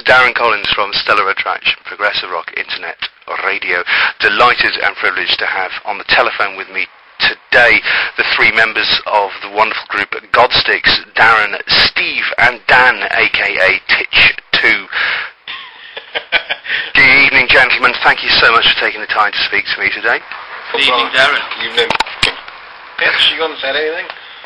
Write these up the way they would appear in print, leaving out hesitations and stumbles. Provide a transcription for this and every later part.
Darren Collins from Stellar Attraction, Progressive Rock Internet Radio. Delighted and privileged to have on the telephone with me today the three members of the wonderful group Godsticks, Darren, Steve and Dan, aka Titch 2. Good evening, gentlemen. Thank you so much for taking the time to speak to me today. Good evening, Darren. Good evening. Yes, you gonna say anything?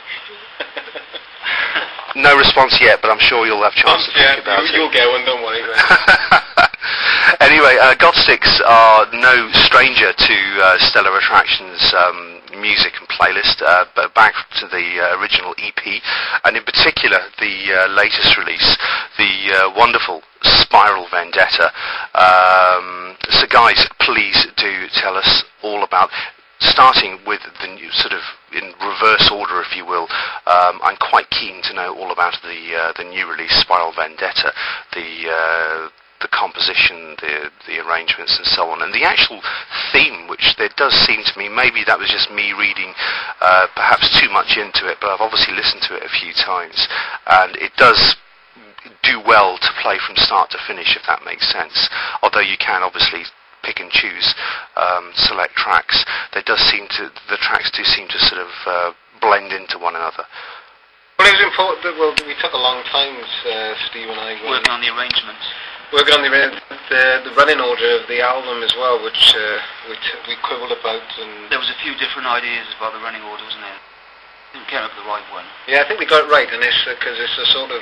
No response yet, but I'm sure you'll have a chance to think about it. You'll get one, don't worry. Anyway, Godsticks are no stranger to Stellar Attraction's music and playlist, but back to the original EP, and in particular the latest release, the wonderful Spiral Vendetta. So guys, please do tell us all about, starting with the new, sort of in reverse order, if you will. I'm quite keen to know all about the new release, Spiral Vendetta, the composition, the arrangements and so on, and the actual theme, which there does seem to me, maybe that was just me reading perhaps too much into it, but I've obviously listened to it a few times, and it does do well to play from start to finish, if that makes sense, although you can obviously pick and choose select tracks. The tracks do seem to sort of blend into one another. Well, it was important that, we took a long time, Steve and I, working on the arrangements. Working on the running order of the album as well, which we quibbled about. And there was a few different ideas about the running order, wasn't there? Didn't came up with the right one. Yeah, I think we got it right, and it's because it's a sort of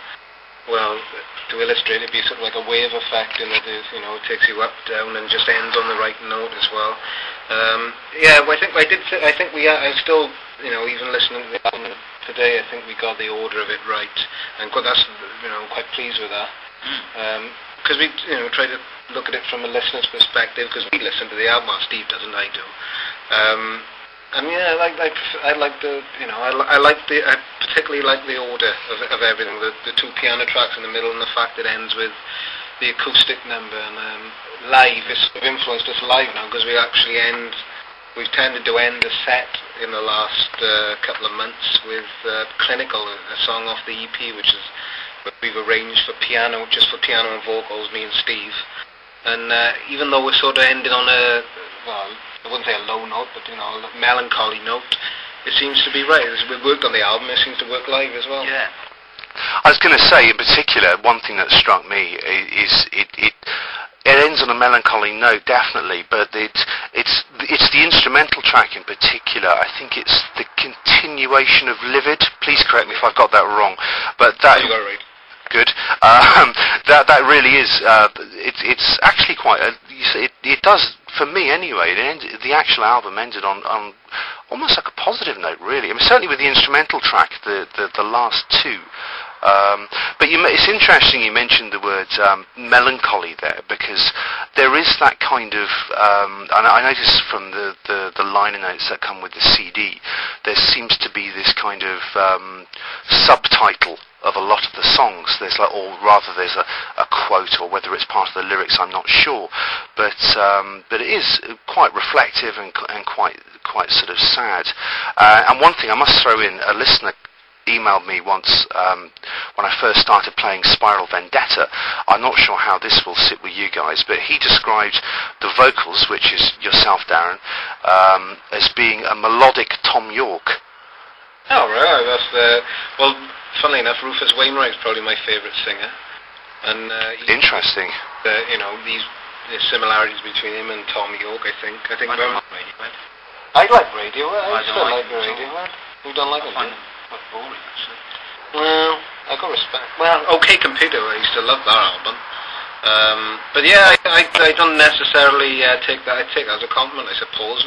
to illustrate, it'd be sort of like a wave effect in that it takes you up, down, and just ends on the right note as well. I still, even listening to the album today, I think we got the order of it right, and that's, quite pleased with that. Because we, try to look at it from a listener's perspective, because we listen to the album. Well, Steve doesn't, I do. I particularly like the order of everything, the two piano tracks in the middle, and the fact it ends with the acoustic number. And live, it's influenced us live now, because we've tended to end the set in the last couple of months with Clinical, a song off the EP, which is what we've arranged for piano, just for piano and vocals, me and Steve. And even though we're sort of ending on I wouldn't say a low note, but a melancholy note, it seems to be right. As we've worked on the album, it seems to work live as well. Yeah. I was going to say, in particular, one thing that struck me is it ends on a melancholy note, definitely, but it's the instrumental track in particular. I think it's the continuation of Livid. Please correct me if I've got that wrong, but that. You got it right. Good. That really is. It's actually quite. It does, for me anyway. The actual album ended on almost like a positive note, really. I mean, certainly with the instrumental track, the last two. But it's interesting you mentioned the word melancholy there, because there is that kind of, and I noticed from the liner notes that come with the CD, there seems to be this kind of subtitle of a lot of the songs. There's there's a quote, or whether it's part of the lyrics, I'm not sure, but it is quite reflective and quite sort of sad. And one thing I must throw in, a listener emailed me once when I first started playing Spiral Vendetta. I'm not sure how this will sit with you guys, but he described the vocals, which is yourself, Darren, as being a melodic Tom York. Oh, right. That's funnily enough, Rufus Wainwright's probably my favourite singer, and interesting. These similarities between him and Tom York, I think. I like Radiohead. I like Radiohead. I still like Radiohead. Who don't like it? I find them quite boring, actually. Well, I got respect. Well, OK Computer, I used to love that album. But yeah, I don't necessarily take that. I take that as a compliment, I suppose.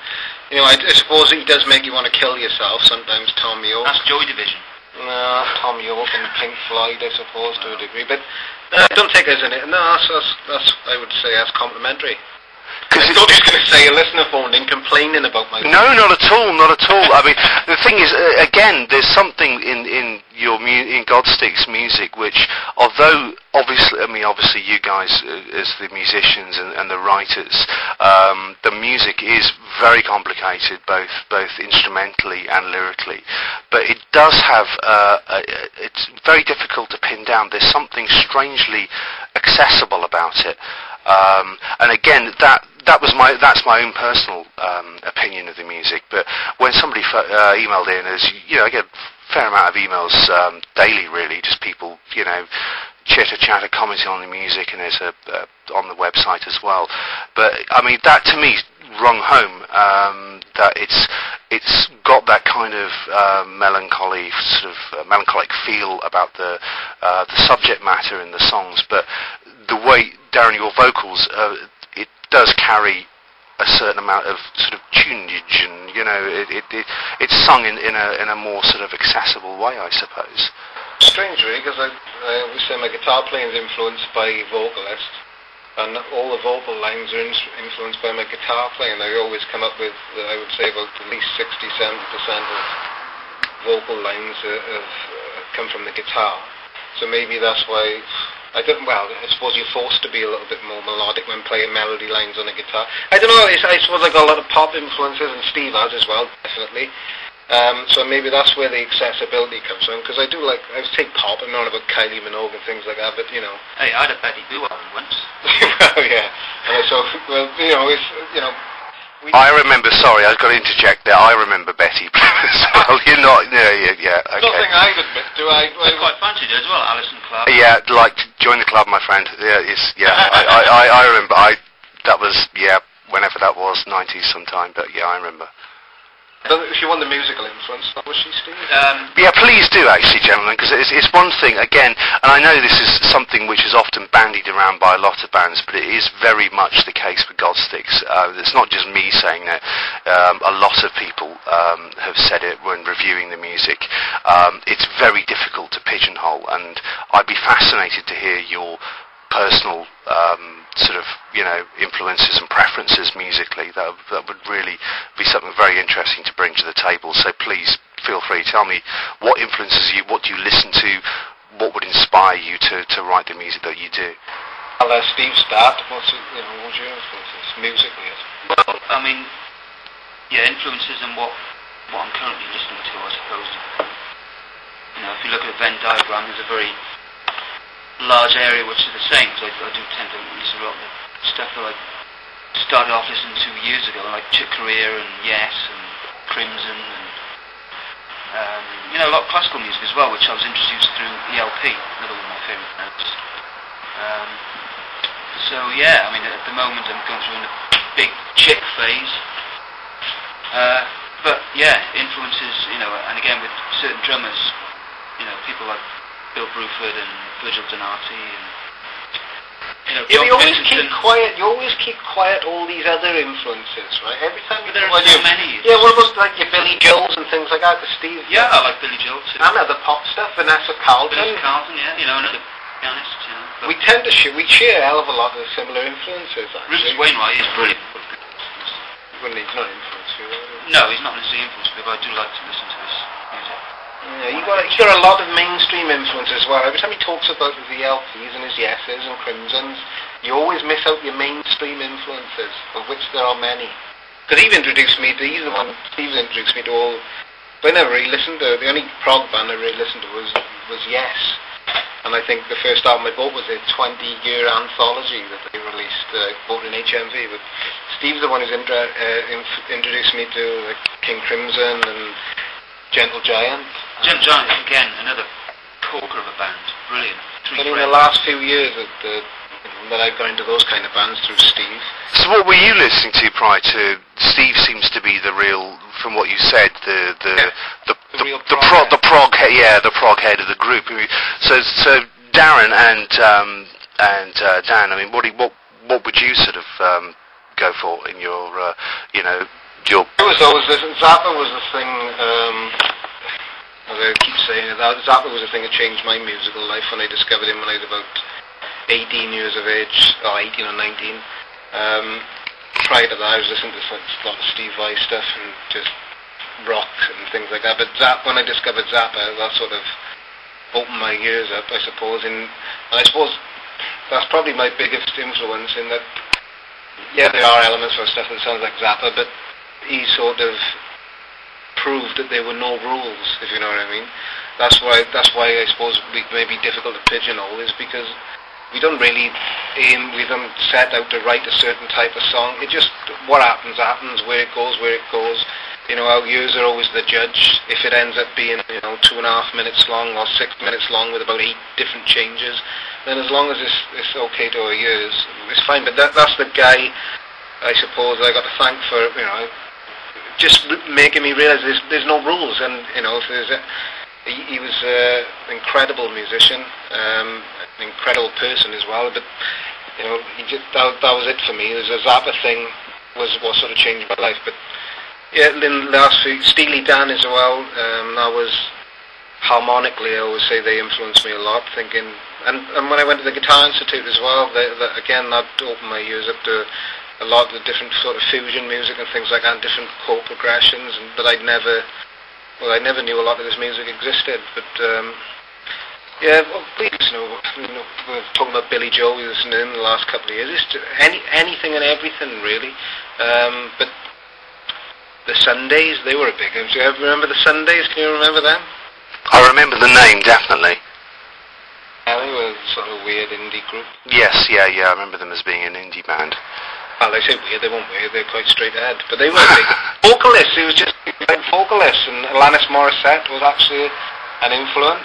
I suppose he does make you want to kill yourself sometimes, Tom York. That's Joy Division. No, Tom York and Pink Floyd, I suppose, to a degree. But don't take it as an... No, that's I would say that's complimentary. I thought he was going to say a listener phoned in complaining about my... No, not at all, not at all. I mean, the thing is, again, there's something in Godsticks music which, although obviously you guys as the musicians and the writers, the music is very complicated, both instrumentally and lyrically, but it does have it's very difficult to pin down. There's something strangely accessible about it. And again, that's my own personal opinion of the music. But when somebody emailed in, as you know, I get a fair amount of emails daily, really, just people, you know, chitter-chatter commenting on the music, and there's on the website as well. But I mean, that to me rung home, that it's got that kind of melancholy, sort of melancholic feel about the subject matter in the songs, but the way, Darren, your vocals, it does carry a certain amount of sort of tunage, and you know, it's sung in a more sort of accessible way, I suppose. Strange, really, because I always say my guitar playing is influenced by vocalists, and all the vocal lines are influenced by my guitar playing. I always come up with, I would say, about at least 60-70% of vocal lines have come from the guitar. So maybe that's why I suppose you're forced to be a little bit more melodic when playing melody lines on a guitar. I don't know, I suppose I got a lot of pop influences, and Steve has as well, definitely. So maybe that's where the accessibility comes from, because I take pop, I'm not about Kylie Minogue and things like that, but you know. Hey, I had a Betty Boo album once. Well, yeah. And so, well, you know, if, you know. I remember, sorry, I've got to interject there, I remember Betty Boo as well. You're not, yeah, okay. Nothing I'd admit to, I quite fancied it as well, Alison Clark. Yeah, like, join the club, my friend. Yeah, I remember, that was, whenever that was, 90s sometime, but yeah, I remember. If you want the musical influence, what was she, Steve? Yeah, please do, actually, gentlemen, because it's one thing, again, and I know this is something which is often bandied around by a lot of bands, but it is very much the case for Godsticks. It's not just me saying that. A lot of people have said it when reviewing the music. It's very difficult to pigeonhole, and I'd be fascinated to hear your personal sort of, you know, influences and preferences musically. That would really be something very interesting to bring to the table. So please feel free, tell me what influences you, what do you listen to, what would inspire you to write the music that you do. I'll let Steve start. What's your influences musically? Well, I mean, yeah, influences and what I'm currently listening to, I suppose. You know, if you look at a Venn diagram, there's a very large area which are the same, because I do tend to listen to a lot of the stuff that I started off listening to years ago, like Chick Corea and Yes and Crimson, and you know, a lot of classical music as well, which I was introduced through ELP, another one of my favourite bands. So yeah, I mean, at the moment I'm going through a big Chick phase, but yeah, influences, you know, and again with certain drummers, you know, people like Bill Bruford and Virgil Donati, and you know, you always keep quiet. You always keep quiet all these other influences, right? Every time there are so many. Yeah, what about like your Billy Joels and things like that? The Steve. Yeah, I like Billy Joel too. And other pop stuff, Vanessa Carlton. Yeah, you know, another pianist. You know, we tend to we share a hell of a lot of similar influences. Rufus Wainwright is brilliant. Well, he's not influenced you. No, he's not necessarily influenced me, but I do like to listen to his music. Yeah, you got a lot of mainstream influence as well. Every time he talks about his ELPs and his Yeses and Crimsons, you always miss out your mainstream influences, of which there are many. Because he's the one, Steve's introduced me to all, but I never really listened to, the only prog band I really listened to was Yes. And I think the first album I bought was a 20-year anthology that they released, bought in HMV. But Steve's the one who's introduced me to like King Crimson and Gentle Giant. Gentle Giant, again, another corker of a band. Brilliant. In the last few years that I've gone into those kind of bands through Steve. So what were you listening to prior to? Steve seems to be the real, from what you said, the prog head of the group. So Darren and Dan, I mean, what would you sort of go for in your your? It was always Zappa was the thing. As I keep saying, Zappa was the thing that changed my musical life when I discovered him when I was about 18 years of age, or 18 or 19. Prior to that, I was listening to a lot of Steve Vai stuff and just rock and things like that. But when I discovered Zappa, that sort of opened my ears up, I suppose. And I suppose that's probably my biggest influence in that. Yeah, there are elements of stuff that sounds like Zappa, but he sort of proved that there were no rules, if you know what I mean. That's why I suppose it may be difficult to pigeonhole, is because we don't really aim, we don't set out to write a certain type of song. It just, what happens, where it goes, You know, our ears are always the judge. If it ends up being, 2.5 minutes long or 6 minutes long with about 8 different changes, then as long as it's okay to our ears, it's fine. But that's the guy, I suppose, I got to thank for, just making me realise there's no rules. And, he was an incredible musician, an incredible person as well. But, that was it for me. The Zappa thing was what sort of changed my life. But yeah, in the last few, Steely Dan as well, that was, harmonically, I always say they influenced me a lot, thinking, and when I went to the Guitar Institute as well, again, that opened my ears up to a lot of the different sort of fusion music and things like that, and different chord progressions, but I never knew a lot of this music existed. But yeah, well, please, we're talking about Billy Joel in the last couple of years. It's anything and everything, really. But the Sundays, they were a big influence. Do you ever remember the Sundays? Can you remember them? I remember the name, definitely. Yeah, they were sort of weird indie group. Yes, yeah, I remember them as being an indie band. Well, they say weird, they weren't weird, they're quite straight ahead. But they were big vocalists, he was just like vocalists, and Alanis Morissette was actually an influence.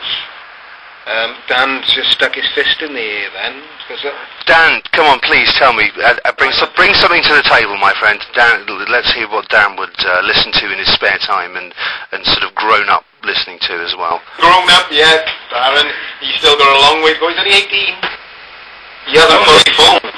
Dan just stuck his fist in the air then. Dan, come on, please tell me. Bring something to the table, my friend. Dan, let's hear what Dan would listen to in his spare time and sort of grown up listening to as well. Grown up, yeah, Darren. He's still got a long way to go. He's only 18. He hasn't fully formed.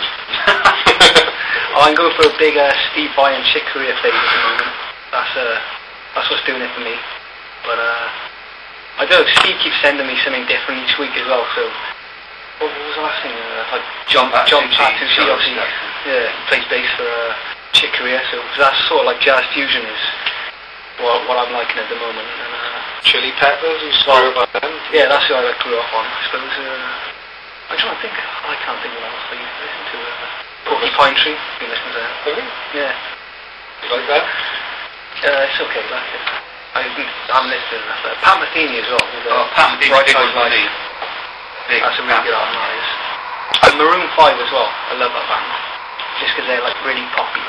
I'm going for a big Steve Vai and Chick Corea phase at the moment. That's what's doing it for me. But I don't know, Steve keeps sending me something different each week as well, so what was the last thing? Like John Pattucci, obviously, yeah, he plays bass for Chick Corea, so that's sort of like jazz fusion is what I'm liking at the moment. And, Chili Peppers, you grew up on them? Yeah, that's who I grew up on, I suppose. I'm trying to think, I can't think of what else I used to listen to. Porcupine Tree, been listening to that. Really? Yeah. You like that? It's okay, like it. I'm listening to that. Pat Metheny as well. Pat Metheny, Right big Side one for Life. me. That's a really good album, that is. And Maroon 5 as well. I love that band. Just because they're like really poppy.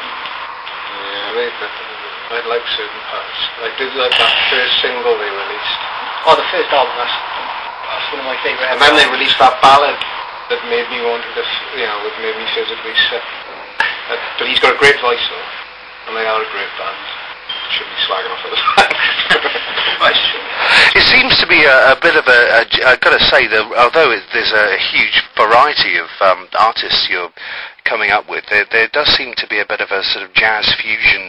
Yeah, I like certain parts. I did like that first single they released. Oh, the first album, that's one of my favourite. And then they released that ballad that made me want to, that made me physically sick. But he's got a great voice though, and they are a great band. Should be slagging off at the band. It seems to be a bit of I've got to say that although there's a huge variety of artists you're coming up with, there does seem to be a bit of a sort of jazz fusion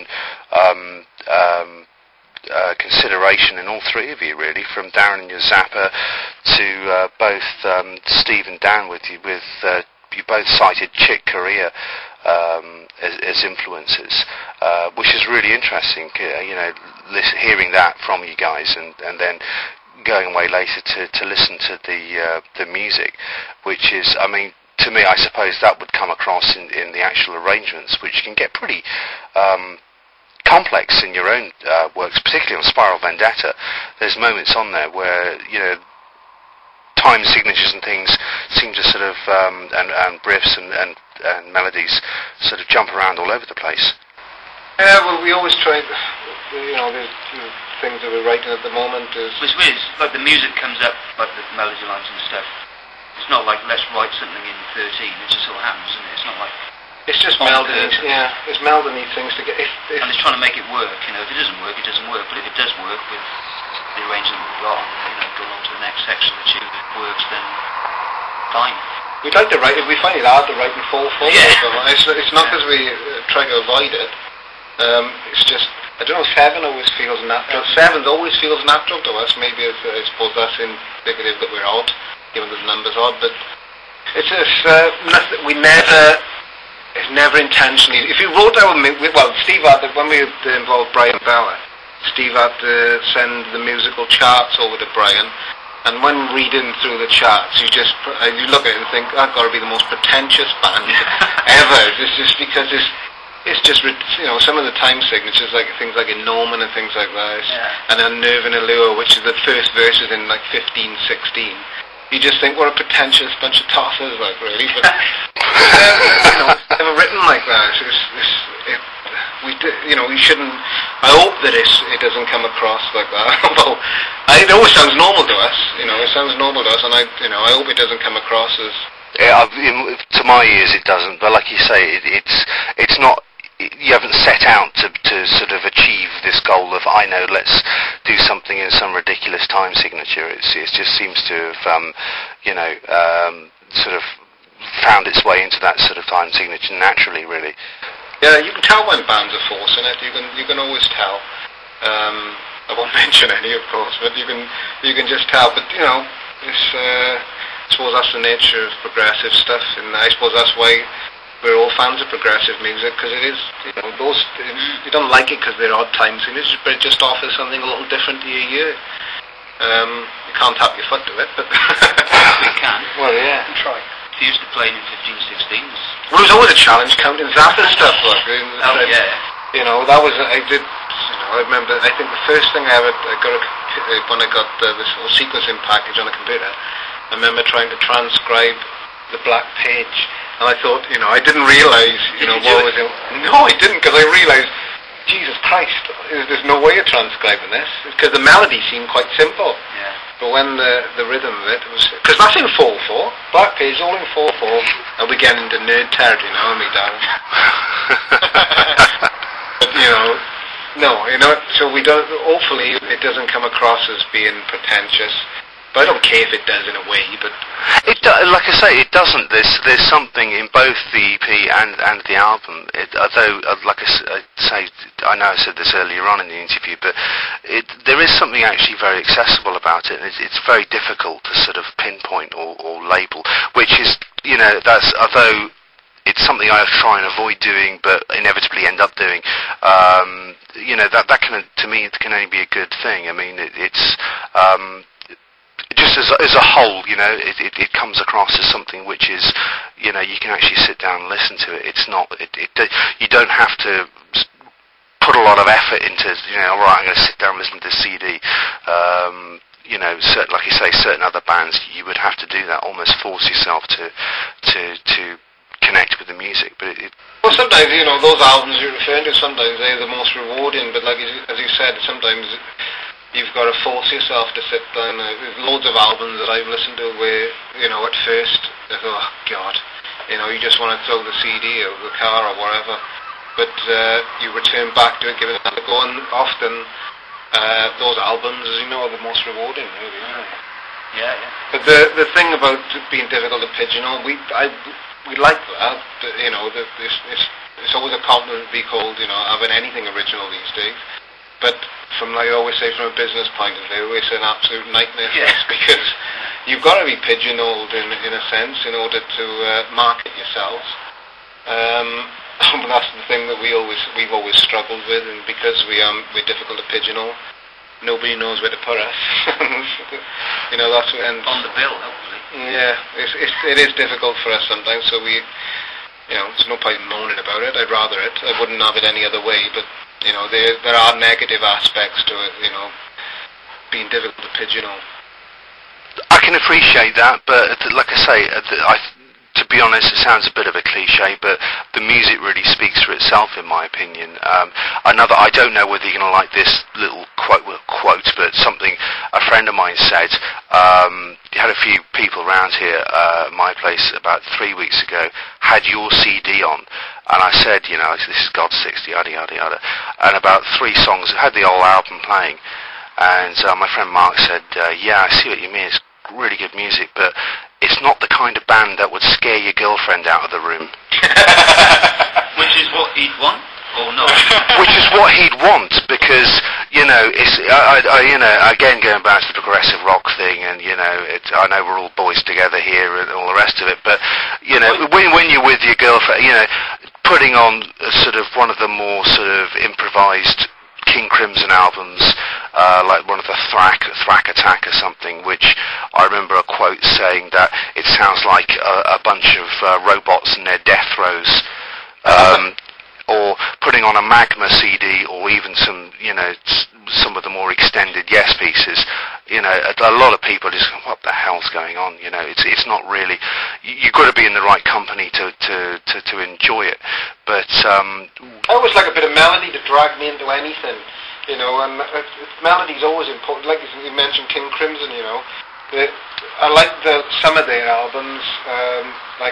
consideration in all three of you, really, from Darren and your Zappa to both Steve and Dan with you both cited Chick Corea as influences, which is really interesting, hearing that from you guys and then going away later to listen to the music, which is, I mean, to me, I suppose that would come across in the actual arrangements, which can get pretty complex in your own works, particularly on Spiral Vendetta. There's moments on there where, time signatures and things seem to sort of, and riffs and melodies sort of jump around all over the place. Yeah, well, we always try, the things that we're writing at the moment is... It's weird, it's like the music comes up, like the melody lines and stuff. It's not like, let's write something in 13, it just all happens, isn't it? It's not like... It's just melding, it's melding these things together. And it's trying to make it work, if it doesn't work, it doesn't work, but if it does work with the arrangement we've got, and, go on to the next section of the tune that works, then fine. We'd like to write it, we find it hard to write in full form. Yeah. It's not because we try to avoid it. It's just, I don't know, 7 always feels natural. 7 always feels natural to us. Maybe I suppose that's indicative that we're odd, given that the number's odd, but it's nothing, it's never intentionally. If you wrote down, Steve had, when we involved Brian Bauer, Steve had to send the musical charts over to Brian. And when reading through the charts, you look at it and think, that's got to be the most pretentious band ever. It's just because it's just, some of the time signatures, like things like in Norman and things like that, and then Nerve and Allure, which is the first verses in like 15, 16. you just think we're a pretentious bunch of tossers, like, really. But it's never written like that. We shouldn't. I hope that it doesn't come across like that. Well, it always sounds normal to us. It sounds normal to us, and I hope it doesn't come across as. Yeah, to my ears it doesn't. But like you say, it's not. You haven't set out to sort of achieve this goal of, I know, let's do something in some ridiculous time signature. It just seems to have, sort of found its way into that sort of time signature naturally, really. Yeah, you can tell when bands are forcing it. You can always tell. I won't mention any, of course, but you can just tell. But it's, I suppose that's the nature of progressive stuff, and I suppose that's why we're all fans of progressive music, because it is, you don't like it because they're odd time signatures, but it just offers something a little different to your ear. You can't tap your foot to it, but You can. Well, yeah, Try. If you used to play in 15-16s. Well, it was always a challenge counting Zappa stuff, like. That was I did. I remember. I think the first thing I got when I got this whole sequencing package on a computer, I remember trying to transcribe the Black Page. And I thought, I didn't realise, what was in. No, I didn't, because I realised, Jesus Christ, there's no way of transcribing this, because the melody seemed quite simple. Yeah. But when the rhythm of it was, because that's in 4/4, Black Page all in 4/4, and we get into nerd territory now, me darling. But so we don't. Hopefully, it doesn't come across as being pretentious. But I don't care if it does in a way, but like I say, it doesn't. There's something in both the EP and the album. Although, like I say, I know I said this earlier on in the interview, but there is something actually very accessible about it. And it's very difficult to sort of pinpoint or label, which is, that's, although it's something I try and avoid doing, but inevitably end up doing. That can, to me, it can only be a good thing. I mean, it's. Just as a whole, it comes across as something which is, you can actually sit down and listen to it. It's not, you don't have to put a lot of effort into, all right, I'm going to sit down and listen to the CD. Like you say, certain other bands, you would have to do that, almost force yourself to connect with the music. But well, sometimes, those albums you're referring to, sometimes they're the most rewarding, but like as you said, sometimes you've got to force yourself to sit down. There's loads of albums that I've listened to where, at first, I thought, oh, God, you just want to throw the CD out of the car or whatever. But you return back to it, give it another go, and often those albums, are the most rewarding, really. Yeah. But the thing about being difficult to pigeonhole, we like that, but, it's always a compliment to be called, having anything original these days. But I always say, from a business point of view, it's an absolute nightmare for us, because you've got to be pigeonholed in a sense in order to market yourselves. That's the thing that we've always struggled with, and because we're difficult to pigeonhole, nobody knows where to put us. That's what, and on the bill, hopefully. Yeah, it is difficult for us sometimes. So there's no point moaning about it. I'd rather it. I wouldn't have it any other way, but. There are negative aspects to it, being difficult to pigeonhole. I can appreciate that, but like I say, to be honest, it sounds a bit of a cliche, but the music really speaks for itself, in my opinion. I don't know whether you're going to like this little quote, but something a friend of mine said. You had a few people around here at my place about 3 weeks ago, had your CD on. And I said, this is God 60, yada, yada, yada. And about 3 songs, I had the whole album playing. And my friend Mark said, yeah, I see what you mean, it's really good music, but it's not the kind of band that would scare your girlfriend out of the room. Which is what he'd want, or not? Which is what he'd want, because, it's, again, going back to the progressive rock thing, and, I know we're all boys together here and all the rest of it, but, when you're with your girlfriend, putting on sort of one of the more sort of improvised King Crimson albums, like one of the Thrack Attack or something, which I remember a quote saying that it sounds like a bunch of robots in their death throes, or putting on a Magma CD, or even some, some of the more extended Yes pieces, you know, a lot of people just go, what the hell's going on? You know, it's not really. You've got to be in the right company to enjoy it. But I always like a bit of melody to drag me into anything, you know, and melody's always important. Like you mentioned King Crimson, you know. I like some of their albums, like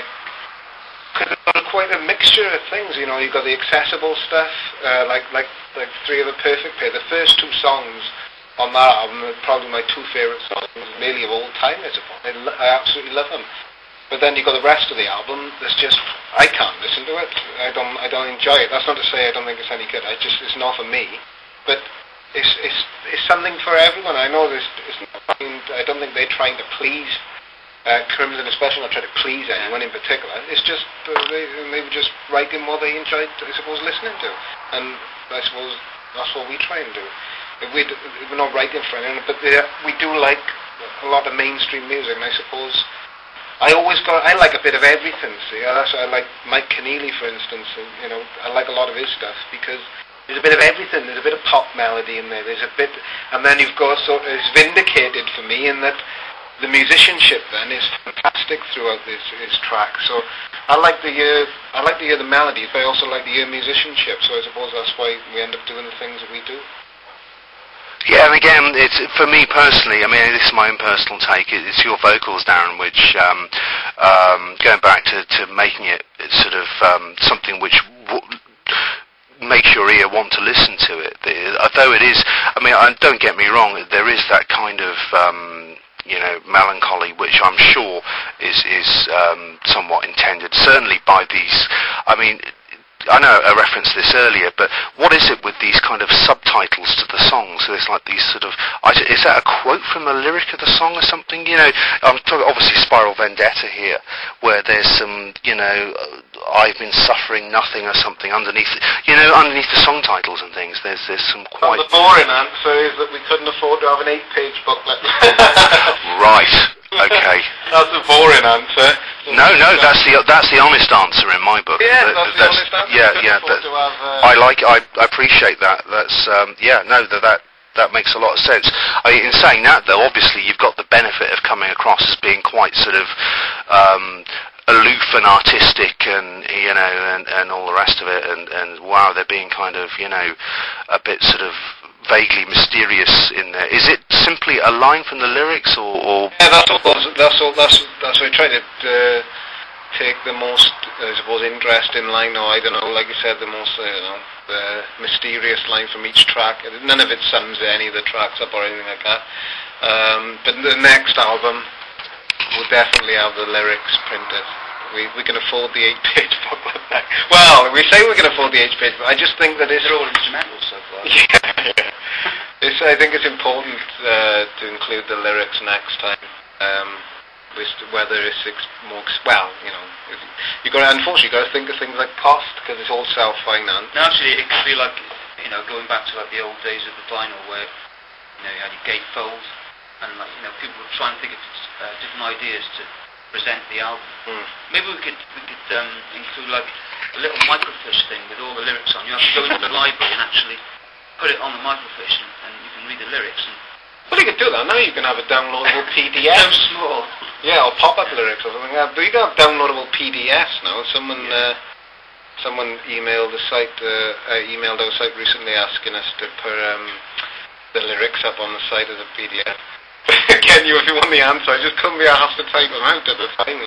quite a mixture of things. You know, you've got the accessible stuff, like Three of a Perfect Pair. The first two songs on that album are probably my two favourite songs, really of all time. I suppose I absolutely love them. But then you've got the rest of the album that's just I can't listen to it. I don't enjoy it. That's not to say I don't think it's any good. It's not for me. But it's something for everyone. I know I don't think they're trying to please Crimson, especially not trying to please anyone in particular. It's just they were just writing what they enjoyed, I suppose, listening to, and I suppose that's what we try and do. We're not writing for anyone, but we do like a lot of mainstream music, and I suppose I like a bit of everything. See, that's I like Mike Keneally, for instance. You know, I like a lot of his stuff because there's a bit of everything. There's a bit of pop melody in there. There's a bit, and then you've got it's vindicated for me in that the musicianship then is fantastic throughout his track. So I like to hear the melodies, but I also like to hear musicianship. So I suppose that's why we end up doing the things that we do. Yeah, and again, it's for me personally. I mean, this is my own personal take. It's your vocals, Darren, which going back to making it sort of something which makes your ear want to listen to it. Although it is, I mean, don't get me wrong, there is that kind of you know, melancholy, which I'm sure is somewhat intended, certainly by these. I mean, I know I referenced this earlier, but what is it with these kind of subtitles to the songs? So it's like these sort of, is that a quote from a lyric of the song or something? You know, I'm talking obviously Spiral Vendetta here, where there's some, you know, I've been suffering nothing or something underneath the song titles and things. There's some quite. Well, the boring answer is that we couldn't afford to have an 8-page booklet. Right. Okay. That's a boring answer. No, that's the honest answer in my book. Yeah, that's the honest answer. Yeah. I appreciate that. That's that makes a lot of sense. In saying that, though, obviously you've got the benefit of coming across as being quite sort of aloof and artistic, and you know, and all the rest of it, and wow, they're being kind of, you know, a bit sort of vaguely mysterious in there. Is it simply a line from the lyrics, or? Yeah, that's what I try to take the most, I suppose, interesting line, or I don't know, like you said, the most, the mysterious line from each track. None of it sums any of the tracks up or anything like that. But the next album will definitely have the lyrics printed. We can afford the 8-page booklet now. Well, we say we can afford the 8-page, but I just think that they're all instrumental so far. Yeah. I think it's important to include the lyrics next time. Whether it's more, well, you know, unfortunately got to think of things like cost, because it's all self-financed. No, actually, it could be like, you know, going back to like the old days of the vinyl, where, you know, you had your gatefold, and like, you know, people would try and think of different ideas to present the album. Maybe we could include like a little microfiche thing with all the lyrics on. You have to go into the library and actually put it on the microfiche, and you can read the lyrics. Well, you can do that now. You can have a downloadable PDF. So small. Yeah, or pop-up lyrics or something. But you can have downloadable PDFs now. Someone emailed the site, emailed our site recently asking us to put the lyrics up on the site as a PDF. Again, if you want the answer, I just couldn't be asked to type them out at the time.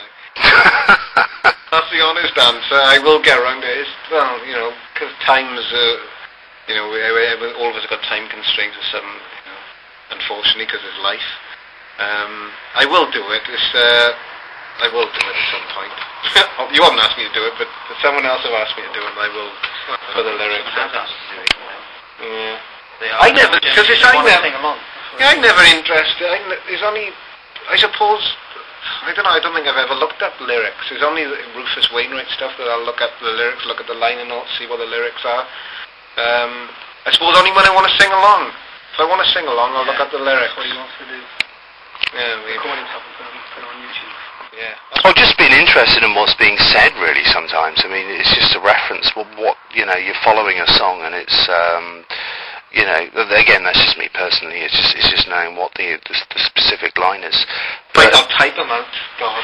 That's the honest answer. I will get around to it. Well, you know, because times, you know, all of us have got time constraints or something, you know, unfortunately, because it's life. I will do it. I will do it at some point. You haven't asked me to do it, but someone else have asked me to do it, and I will put the lyrics up. Yeah. I never, because it's I never interested. There's only, I suppose, I don't know. I don't think I've ever looked up lyrics. There's only Rufus Wainwright stuff that I'll look at the lyrics, look at the liner notes, see what the lyrics are. I suppose only when I want to sing along. If I want to sing along, I'll look at the lyrics. What he wants to do. Yeah, recording something going to be put on YouTube. Yeah. Or just being interested in what's being said, really. Sometimes, I mean, it's just a reference. What you know, you're following a song, and it's you know, again, that's just me personally. It's just knowing what the specific line is. But I'll type them out. God.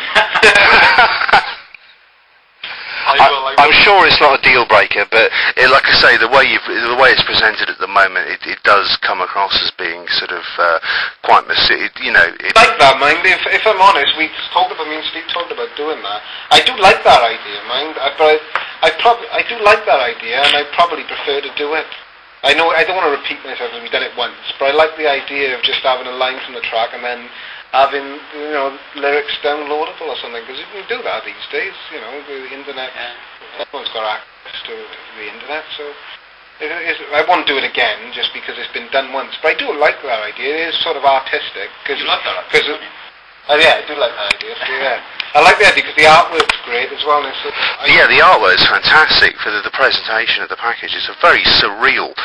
I'm sure it's not a deal breaker, but like I say, the way it's presented at the moment, it does come across as being sort of quite you know. Like that, mind. If I'm honest, we talked about. Me and Steve talked about doing that. I do like that idea, mind. But I do like that idea, and I probably prefer to do it. I know I don't want to repeat myself because we've done it once, but I like the idea of just having a line from the track and then having, you know, lyrics downloadable or something, because you can do that these days, you know, the internet, everyone's got access to the internet, so I won't do it again just because it's been done once, but I do like that idea. It is sort of artistic. Cause, you like that idea? Yeah, I do like that idea, so yeah. I like the idea because the artwork's great as well. Yeah, the artwork is fantastic for the presentation of the package. It's a very surreal.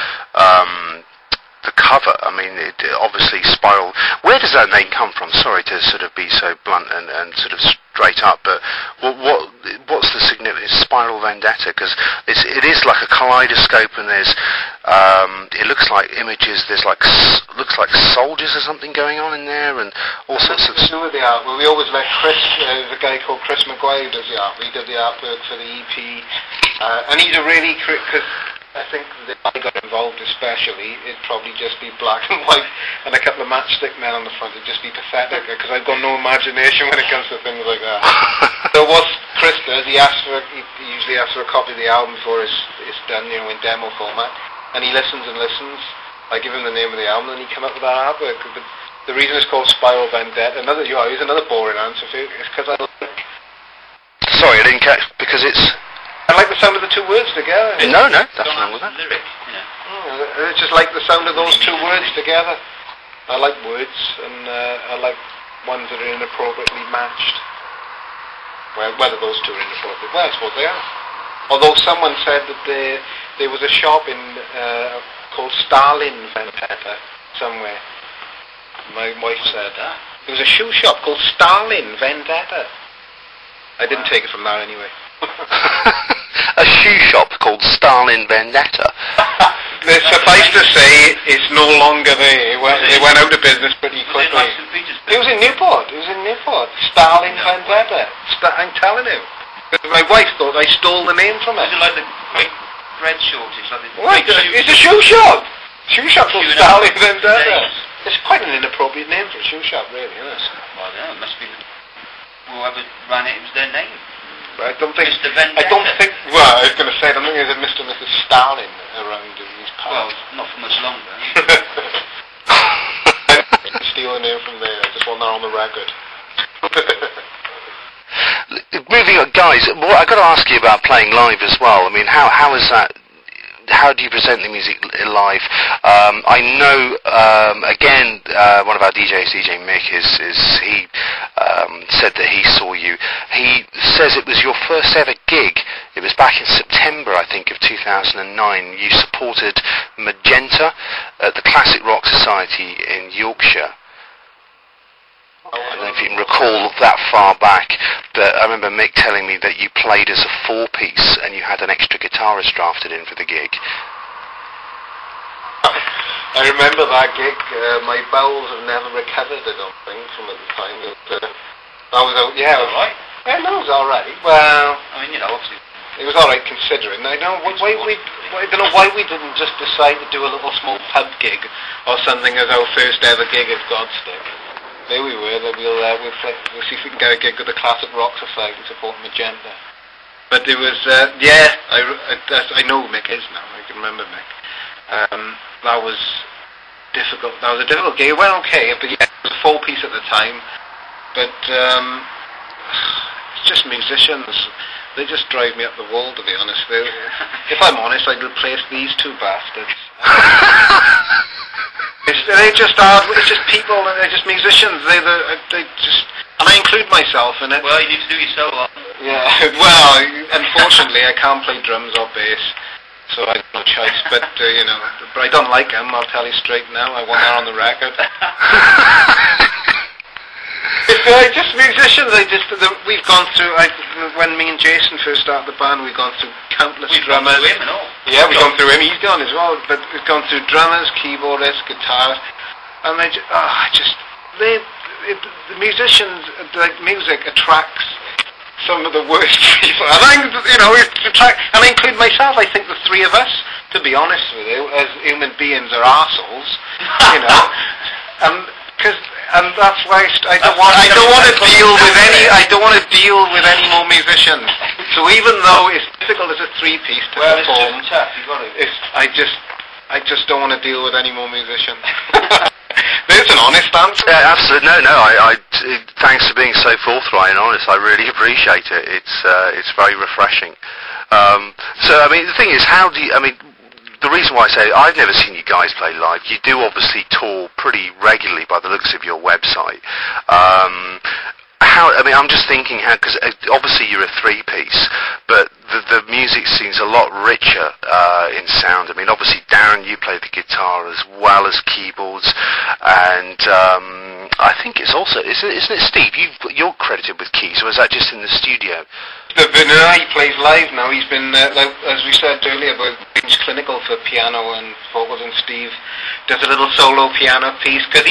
The cover, I mean, it obviously Spiral. Where does that name come from? Sorry to sort of be so blunt and sort of straight up, but what's the significance? Spiral Vendetta, because it is like a kaleidoscope, and there's it looks like images. There's looks like soldiers or something going on in there, and all sorts of. To do with the artwork, we always let Chris, the guy called Chris McGuire, who does the art. He did the artwork for the EP, and he's a really because. I think that if I got involved especially, it'd probably just be black and white and a couple of matchstick men on the front. It'd just be pathetic, because I've got no imagination when it comes to things like that. So what Chris does, he usually asks for a copy of the album before it's done, you know, in demo format, and he listens and listens. I give him the name of the album, and he come up with that artwork. But the reason it's called Spiral Vendetta, here's another boring answer for you, it's because I like... Sorry, I didn't catch, because it's... I like the sound of the two words together. No, nothing wrong with that. Lyric, you know. It's just like the sound of those two words together. I like words, and I like ones that are inappropriately matched. Well, whether those two are inappropriate, well, I suppose they are. Although someone said that there was a shop in called Stalin Vendetta somewhere. My wife said that. There was a shoe shop called Stalin Vendetta. I didn't take it from that anyway. A shoe shop called Stalin Vendetta. Suffice to say, it's no longer there. They went out of business pretty quickly. It was in Newport. Stalin Vendetta. I'm telling you. My wife thought I stole the name from it. Was it like the great bread shortage? It's a shoe shop. Shoe shop called Stalin Vendetta. It's quite an inappropriate name for a shoe shop, really, isn't it? Well, I don't know. It must be whoever ran it was their name. I don't think. Mr. Vendetta. Well, I was going to say, I don't think there's a Mr. and Mrs. Stalin around in these parts. Well, not for much longer. Steal a name from there. I just want that on the record. Moving on, guys. Well, I've got to ask you about playing live as well. I mean, how is that? How do you present the music live? I know, again, one of our DJs, DJ Mick, he said that he saw you. He says it was your first ever gig. It was back in September, I think, of 2009. You supported Magenta at the Classic Rock Society in Yorkshire. I don't know if you can recall that far back, but I remember Mick telling me that you played as a four-piece and you had an extra guitarist drafted in for the gig. I remember that gig. My bowels have never recovered, I don't think, from at the time. I was out, yeah. Alright? Yeah, no, it was alright. Well, I mean, you know, obviously. It was alright considering. I don't know why we didn't just decide to do a little small pub gig or something as our first ever gig at Godstick. There we were. We'll see if we can get a gig with the Classic Rock Society supporting Magenta. But it was, I know who Mick is now. I can remember Mick. That was difficult. That was a difficult gig. It went okay, but yeah, it was a four-piece at the time. But it's just musicians. They just drive me up the wall, to be honest. If I'm honest, I'd replace these two bastards. They just are. It's just people, and they're just musicians. They just, and I include myself in it. Well, you need to do your solo. Yeah. Well, unfortunately, I can't play drums or bass, so I have no choice. But you know, but I don't like them. I'll tell you straight now. I want that on the record. It's just musicians. We've gone through. When me and Jason first started the band, we've gone through countless We've gone drummers. through him and all. Yeah, we've gone through him. He's gone as well, but we've gone through drummers, keyboardists, guitarists, and the musicians, like music attracts some of the worst people. And I include myself. I think the three of us, to be honest with you, as human beings, are arseholes. You know, and that's why I don't want to deal with any. I don't want to deal with any more musicians. So even though it's difficult as a three-piece to perform, it's tough. You've got to. I just don't want to deal with any more musicians. There's an honest answer. Yeah, absolutely. No. Thanks for being so forthright and honest. I really appreciate it. It's very refreshing. So, I mean, the thing is, the reason why I say I've never seen you guys play live. You do obviously tour pretty regularly by the looks of your website. I'm just thinking because obviously you're a three-piece, but the music seems a lot richer in sound. I mean, obviously Darren, you play the guitar as well as keyboards, and I think it's also isn't it Steve? You're credited with keys, or is that just in the studio? He plays live now. He's been, as we said earlier, he's clinical for piano and vocals, and Steve does a little solo piano piece because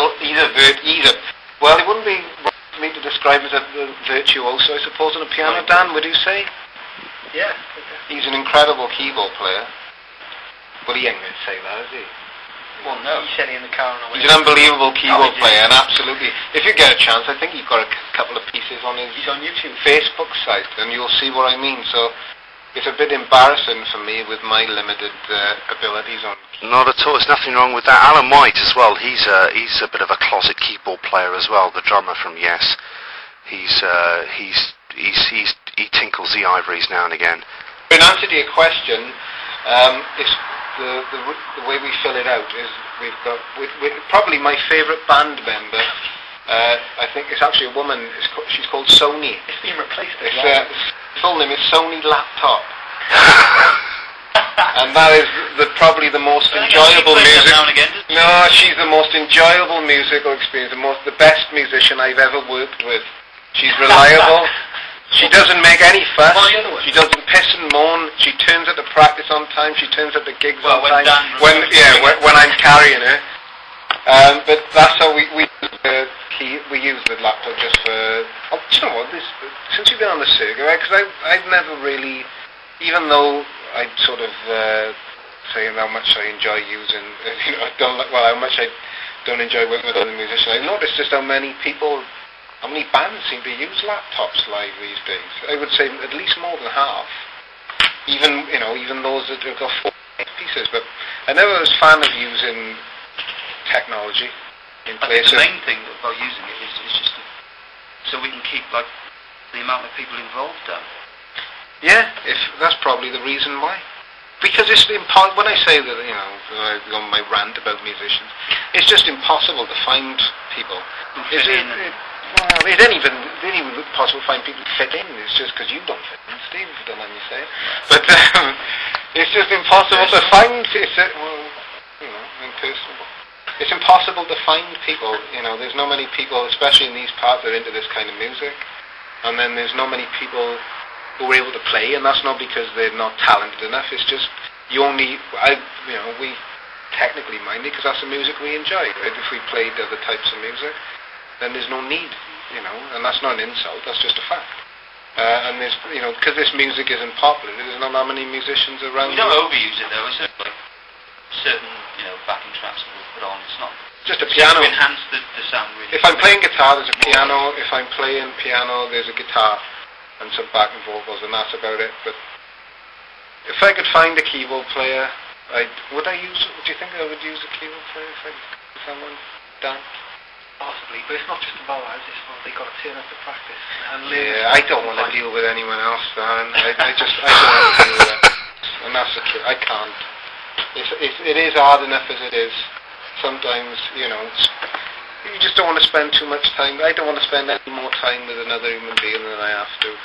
well, it wouldn't be right for me to describe him as a virtuoso, I suppose, on a piano. Dan, would you say? Yeah. He's an incredible keyboard player. Well, he ain't going to say that, is he? Well, no. He said it in the car on the way. He's an unbelievable keyboard player, and absolutely, if you get a chance, I think he's got a couple of pieces on his on YouTube Facebook site, and you'll see what I mean. So it's a bit embarrassing for me with my limited abilities on keyboard. Not at all. There's nothing wrong with that. Alan White as well. He's a bit of a closet keyboard player as well. The drummer from Yes. He tinkles the ivories now and again. In answer to your question, it's the way we fill it out is we've got probably my favourite band member. I think it's actually a woman. She's called Sony. It's been replaced. Full name is Sony Laptop. And that is probably the most enjoyable music. No, she's the most enjoyable musical experience. The best musician I've ever worked with. She's reliable. She doesn't make any fuss. She doesn't piss and moan. She turns up to practice on time. She turns up to gigs on time. When I'm carrying her. But that's how we use the laptop just for. Oh, do you know what? Since you've been on the circuit, right? Because I've never really, even though I sort of say how much I enjoy using, how much I don't enjoy working with other musicians. I've noticed just how many bands seem to use laptops live these days. I would say at least more than half. Even those that have got 4 pieces. But I never was a fan of using technology in place. The main thing about using it is just so we can keep the amount of people involved down. Yeah, that's probably the reason why. Because it's impossible. When I say that, I go on my rant about musicians, it's just impossible to find people. It ain't even possible to find people to fit in. It's just because you don't fit in, Steve. Don't let me say it. But it's just impossible to find. Impersonable. It's impossible to find people. There's not many people, especially in these parts, that are into this kind of music. And then there's not many people who are able to play, and that's not because they're not talented enough. It's just we technically mind it because that's the music we enjoy. Right? If we played other types of music, then there's no need, and that's not an insult. That's just a fact. And there's, because this music isn't popular, there's not that many musicians around. We don't overuse it though. It's certain, backing tracks that we put on. It's not just a piano. To enhance the sound really. If I'm playing guitar, there's a piano. If I'm playing piano, there's a guitar and some backing vocals, and that's about it. But if I could find a keyboard player, would you think I would use a keyboard player if I could someone down? Possibly, but it's not just about that. It's about they got to turn up to practice and live. Yeah, I don't want to deal with anyone else, Dan. I don't want to deal with that. And that's the truth. I can't. It is hard enough as it is. Sometimes, you just don't want to spend too much time. I don't want to spend any more time with another human being than I have to.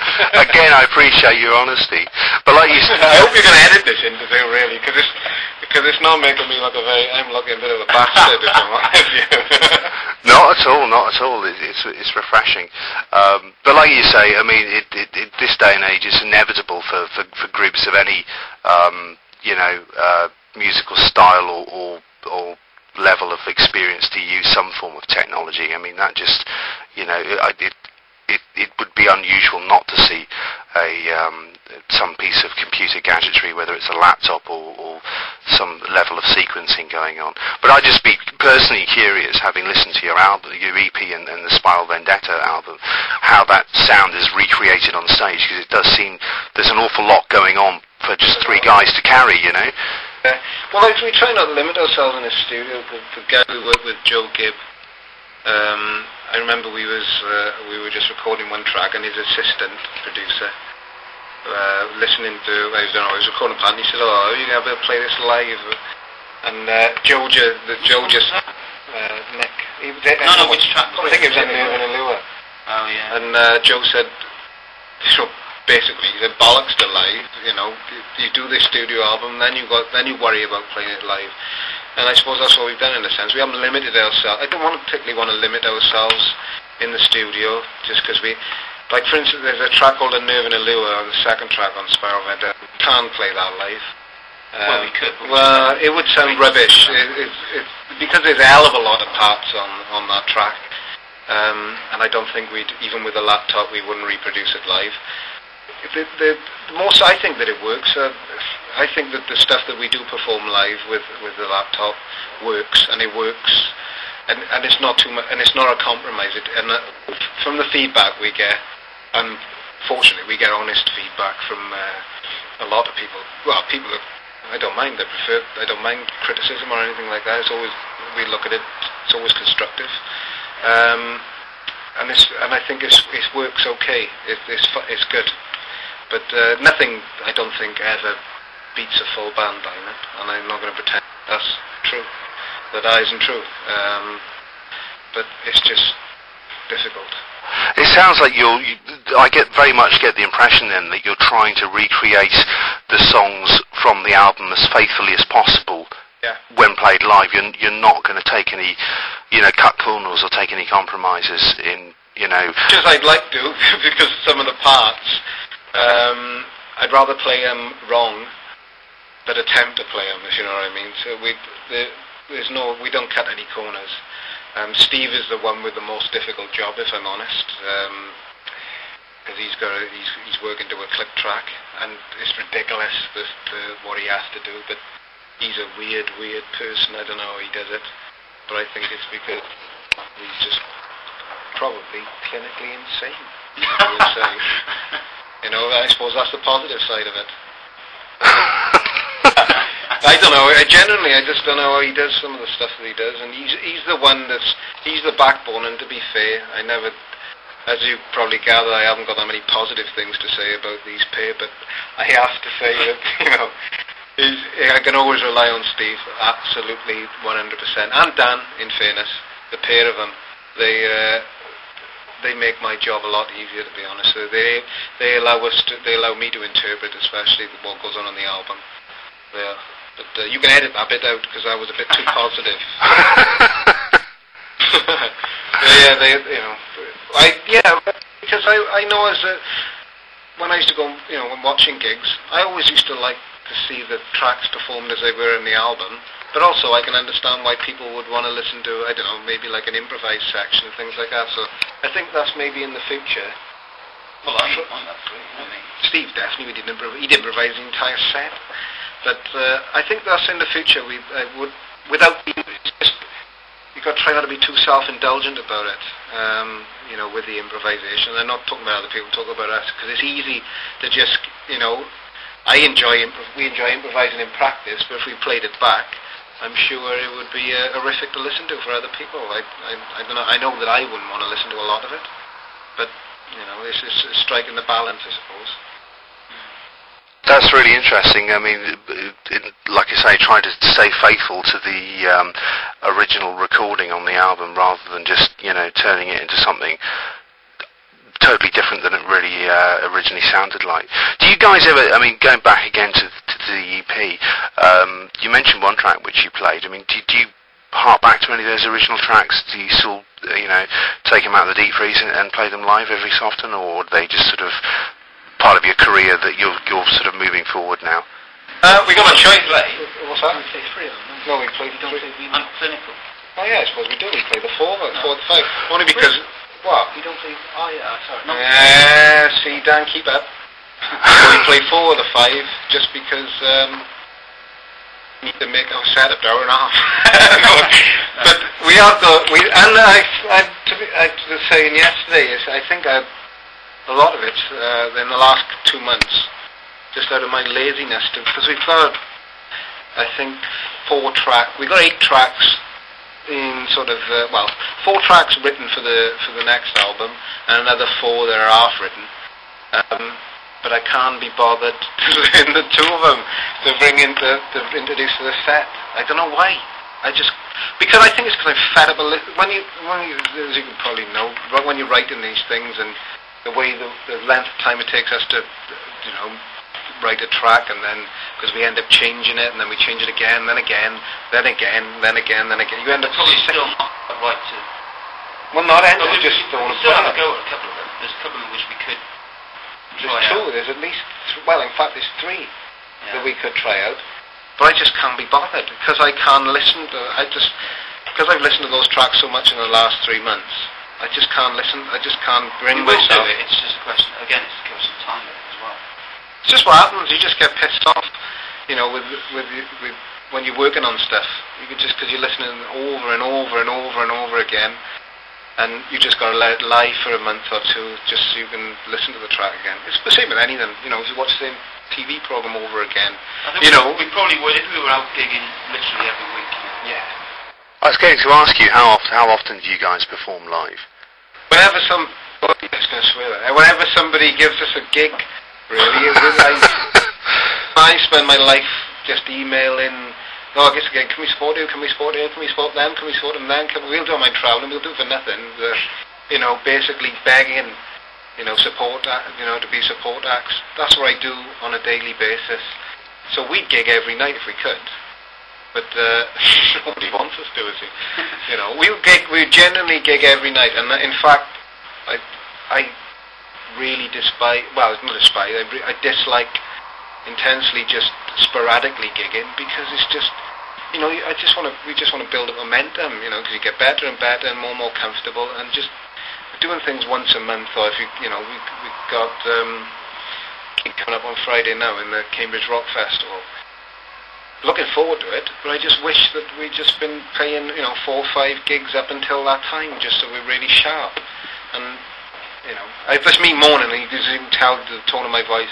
Again, I appreciate your honesty. But like you said, I hope you're going to edit this interview, really, because Because it's not making me look I'm looking a bit of a bastard if I'm honest with you. Not at all, not at all. It's refreshing. But like you say, I mean, this day and age, it's inevitable for groups of any, musical style or level of experience to use some form of technology. I mean, that just, it would be unusual not to see some piece of computer gadgetry, whether it's a laptop or some level of sequencing going on. But I'd just be personally curious, having listened to your album, your EP and the Spiral Vendetta album, how that sound is recreated on stage, because it does seem there's an awful lot going on for just three guys to carry, Well, we try not to limit ourselves in the studio. The guy we worked with, Joe Gibb, I remember we were just recording one track, and his assistant producer, listening to, I was recording a part, and he said, "Oh, are you going to be able to play this live?" And Joe just, Nick, which track? I think it was in Lua. Oh yeah. And Joe said, basically, he said, bollocks to live. You do this studio album, then you worry about playing it live. And I suppose that's what we've done in a sense. We haven't limited ourselves. I don't particularly want to limit ourselves in the studio, just because like for instance, there's a track called A Nerve in a Lure, the second track on Spiral Vendetta. We can't play that live. Well, we could. Well, it would sound rubbish. Because there's a hell of a lot of parts on that track. And I don't think even with a laptop, we wouldn't reproduce it live. The most I think that it works. I think that the stuff that we do perform live with the laptop works, and it works, and it's not too much, and it's not a compromise. From the feedback we get, and fortunately we get honest feedback from a lot of people. Well, people that I don't mind. I don't mind criticism or anything like that. We look at it. It's always constructive. And I think it works okay. It's good. But nothing, I don't think, ever beats a full band lineup, and I'm not going to pretend that's true. That isn't true. But it's just difficult. It sounds like I very much get the impression then that you're trying to recreate the songs from the album as faithfully as possible. Yeah. When played live, you're not going to take any, cut corners or take any compromises in, Just I'd like to, because some of the parts, I'd rather play them wrong than attempt to play them, if you know what I mean. So we don't cut any corners. Steve is the one with the most difficult job, if I'm honest, because he's working to a click track, and it's ridiculous what he has to do, but he's a weird person. I don't know how he does it, but I think it's because he's just probably clinically insane, I would say. I suppose that's the positive side of it. I don't know. I just don't know how he does some of the stuff that he does, and he's the one he's the backbone. And to be fair, I never, as you probably gather, I haven't got that many positive things to say about these pair, but I have to say that I can always rely on Steve, absolutely 100%, and Dan. In fairness, the pair of them, they make my job a lot easier, to be honest. So they allow me to interpret, especially what goes on the album. Yeah, but you can edit that bit out because I was a bit too positive. Because I know when I used to go, when watching gigs, I always used to like to see the tracks performed as they were in the album. But also I can understand why people would want to listen to, I don't know, maybe like an improvised section, things like that. So I think that's maybe in the future. Well, I'm up for it, Steve definitely he'd improvise the entire set. But I think that's in the future. You've got to try not to be too self-indulgent about it, with the improvisation. I'm not talking about other people, talking about us, because it's easy to just, we enjoy improvising in practice, but if we played it back, I'm sure it would be horrific to listen to for other people. I don't know. I know that I wouldn't want to listen to a lot of it, but it's striking the balance, I suppose. That's really interesting. I mean, like I say, trying to stay faithful to the original recording on the album rather than just turning it into something totally different than it really originally sounded like. Do you guys ever? I mean, going back again to to the EP, you mentioned one track which you played. I mean, do you hark back to any of those original tracks? Do you still, take them out of the deep freeze and play them live every so often, or are they just sort of part of your career that you're sort of moving forward now? We got a choice. What's that? We play three of them. No, we played don't three. play Unclinical. Oh yeah, I suppose we do. We play the four, the five. Only because what? You don't play. Oh yeah, sorry. No. See, Dan, keep up. We play 4 of the 5 just because we need to make our setup hour and a half. But we have got I was saying yesterday is I think a lot of it in the last 2 months, just out of my laziness, because we've got I think 4 tracks. We got 8 tracks in sort of 4 tracks written for the next album, and another 4 that are half written. But I can't be bothered to learn the 2 of them to bring in to introduce to the set. I don't know why. Because I think it's because I'm fed up. When you, as you can probably know, when you're writing these things and the way the length of time it takes us to, write a track, and then because we end up changing it, and then we change it again, then again, then again, then again, then again. You end up probably still not right to. Well, not end. Just don't. We still have a go at a couple of them. There's a couple of which we could. There's 2. There's at least in fact there's 3 that we could try out. But I just can't be bothered because I can't listen to. Because I've listened to those tracks so much in the last 3 months. I just can't listen. I just can't bring myself. Do it. It's just a question. Again, it's a question of time as well. It's just what happens. You just get pissed off. With when you're working on stuff, you can just because you're listening over and over and over and over again. And you just got to let it lie for a month or 2 just so you can listen to the track again. It's the same with anything. If you watch the same TV program over again, we probably would if we were out gigging literally every week. Yeah. I was going to ask you how often do you guys perform live? Whenever whenever somebody gives us a gig, really, I spend my life just emailing. No, I guess again, can we support you? Can we support you? Can we support them? Can we support them then? We'll do my travelling, we'll do it for nothing. Basically begging, support, to be support acts. That's what I do on a daily basis. So we'd gig every night if we could. But nobody wants us to, is it? We genuinely gig every night. And in fact, I really despise, well, not despise, I dislike intensely just sporadically gigging because it's just we just want to build up momentum, because you get better and better and more comfortable, and just doing things once a month, or if we've got gig coming up on Friday now in the Cambridge Rock Festival. Looking forward to it, but I just wish that we'd just been playing 4 or 5 gigs up until that time, just so we're really sharp. And it's just me moaning, and you can tell the tone of my voice.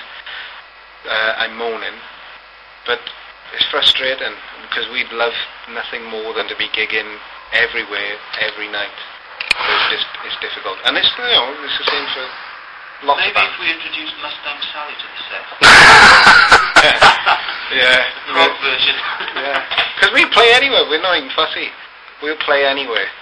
I'm moaning, but it's frustrating because we'd love nothing more than to be gigging everywhere, every night. But it's difficult, and it's the same for lots of bands. Maybe if we introduced Mustang Sally to the set. Yeah. The rock version. Yeah, because we play anywhere. We're not even fussy. We'll play anywhere.